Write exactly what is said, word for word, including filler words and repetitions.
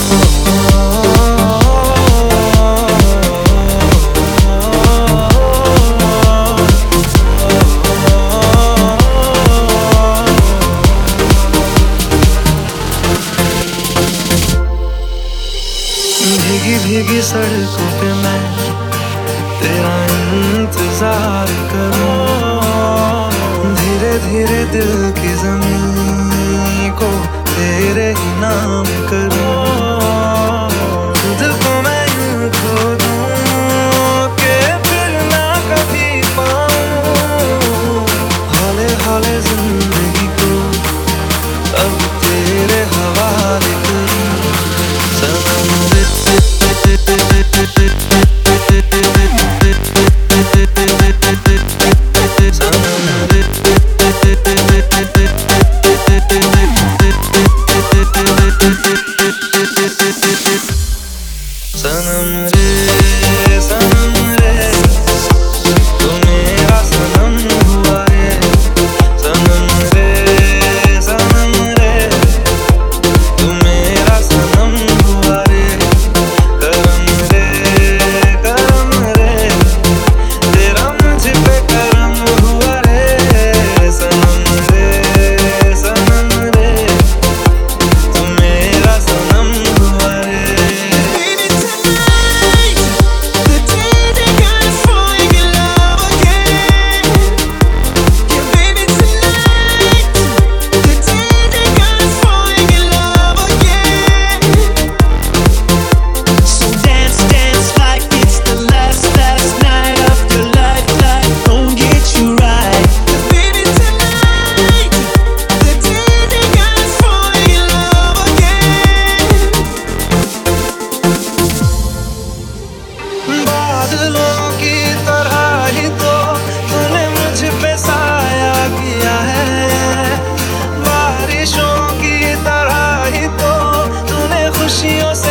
भीगी भीगी सड़कों पे मैं तेरा इंतजार करूं, धीरे धीरे दिल की ज़मीं को तेरे ही नाम करूं। दिल को मैं यूं खो दूं कि फिर ना कभी पाऊं, हौले हौले जिंदगी को अब तेरे हवाले करूं। सनम सनम रे सनम रे तू मेरा सनम हुआ रे। सनम रे सनम रे तू मेरा सनम हुआ रे। करम रे करम रे तेरा मुझ पे करम हुआ रे। सनम रे सनम रे तू मेरा सनम हुआ रे। बादलों की तरह ही तो तूने मुझ पे साया किया है, बारिशों की तरह ही तो तूने खुशियों से